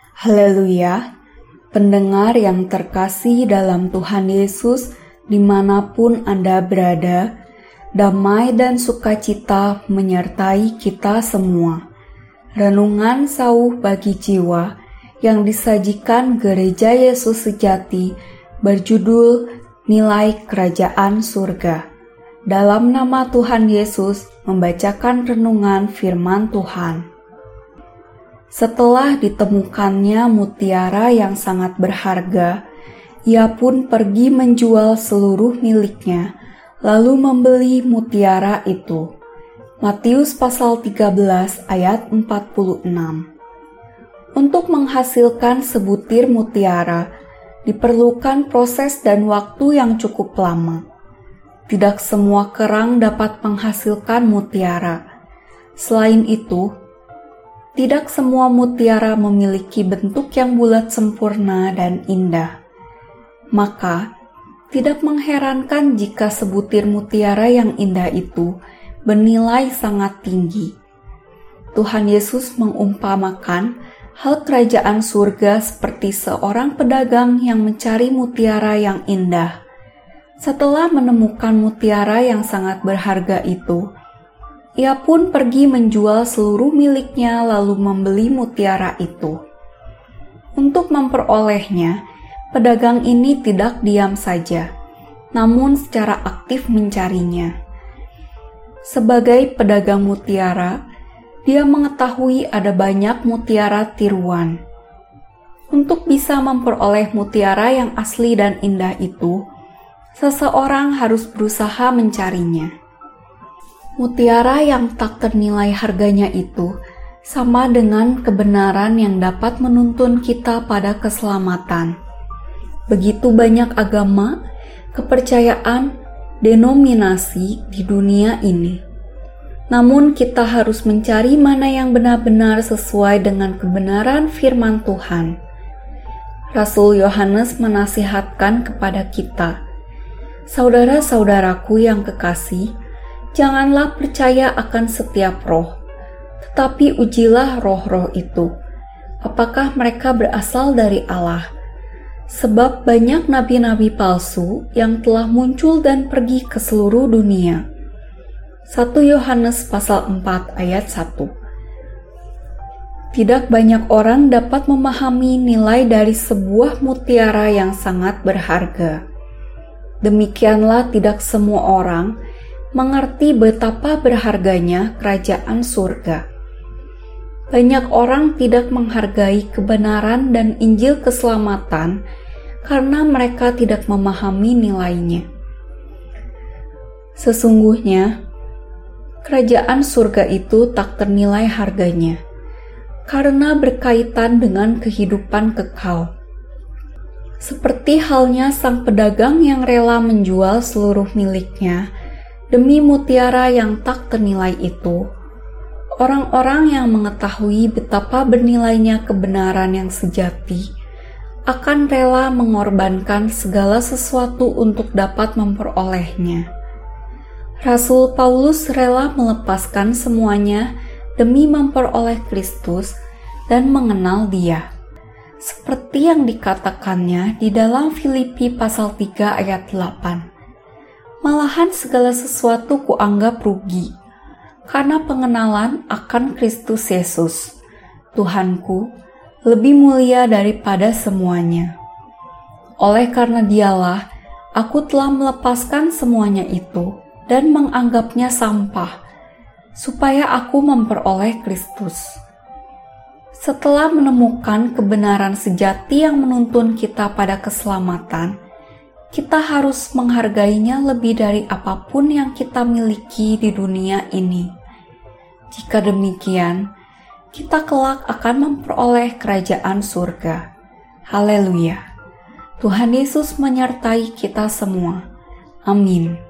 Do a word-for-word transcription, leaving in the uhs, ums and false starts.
Haleluya, pendengar yang terkasih dalam Tuhan Yesus, dimanapun Anda berada, damai dan sukacita menyertai kita semua. Renungan sauh bagi jiwa yang disajikan Gereja Yesus Sejati berjudul Nilai Kerajaan Surga. Dalam nama Tuhan Yesus membacakan renungan firman Tuhan. Setelah ditemukannya mutiara yang sangat berharga, ia pun pergi menjual seluruh miliknya, lalu membeli mutiara itu. Matius pasal tiga belas ayat empat puluh enam. Untuk menghasilkan sebutir mutiara, diperlukan proses dan waktu yang cukup lama. Tidak semua kerang dapat menghasilkan mutiara. Selain itu, tidak semua mutiara memiliki bentuk yang bulat sempurna dan indah. Maka, tidak mengherankan jika sebutir mutiara yang indah itu bernilai sangat tinggi. Tuhan Yesus mengumpamakan hal kerajaan surga seperti seorang pedagang yang mencari mutiara yang indah. Setelah menemukan mutiara yang sangat berharga itu, ia pun pergi menjual seluruh miliknya lalu membeli mutiara itu. Untuk memperolehnya, pedagang ini tidak diam saja, namun secara aktif mencarinya. Sebagai pedagang mutiara, dia mengetahui ada banyak mutiara tiruan. Untuk bisa memperoleh mutiara yang asli dan indah itu, seseorang harus berusaha mencarinya. Mutiara yang tak ternilai harganya itu sama dengan kebenaran yang dapat menuntun kita pada keselamatan. Begitu banyak agama, kepercayaan, denominasi di dunia ini. Namun kita harus mencari mana yang benar-benar sesuai dengan kebenaran firman Tuhan. Rasul Yohanes menasihatkan kepada kita, "Saudara-saudaraku yang kekasih, janganlah percaya akan setiap roh, tetapi ujilah roh-roh itu, apakah mereka berasal dari Allah. Sebab banyak nabi-nabi palsu yang telah muncul dan pergi ke seluruh dunia." satu Yohanes pasal empat ayat satu. Tidak banyak orang dapat memahami nilai dari sebuah mutiara yang sangat berharga. Demikianlah tidak semua orang mengerti betapa berharganya kerajaan surga. Banyak orang tidak menghargai kebenaran dan Injil keselamatan karena mereka tidak memahami nilainya. Sesungguhnya, kerajaan surga itu tak ternilai harganya, karena berkaitan dengan kehidupan kekal. Seperti halnya sang pedagang yang rela menjual seluruh miliknya demi mutiara yang tak ternilai itu, orang-orang yang mengetahui betapa bernilainya kebenaran yang sejati akan rela mengorbankan segala sesuatu untuk dapat memperolehnya. Rasul Paulus rela melepaskan semuanya demi memperoleh Kristus dan mengenal Dia. Seperti yang dikatakannya di dalam Filipi pasal tiga ayat delapan. Malahan segala sesuatu kuanggap rugi, karena pengenalan akan Kristus Yesus, Tuhanku, lebih mulia daripada semuanya. Oleh karena Dialah, aku telah melepaskan semuanya itu dan menganggapnya sampah, supaya aku memperoleh Kristus. Setelah menemukan kebenaran sejati yang menuntun kita pada keselamatan, kita harus menghargainya lebih dari apapun yang kita miliki di dunia ini. Jika demikian, kita kelak akan memperoleh kerajaan surga. Haleluya! Tuhan Yesus menyertai kita semua. Amin.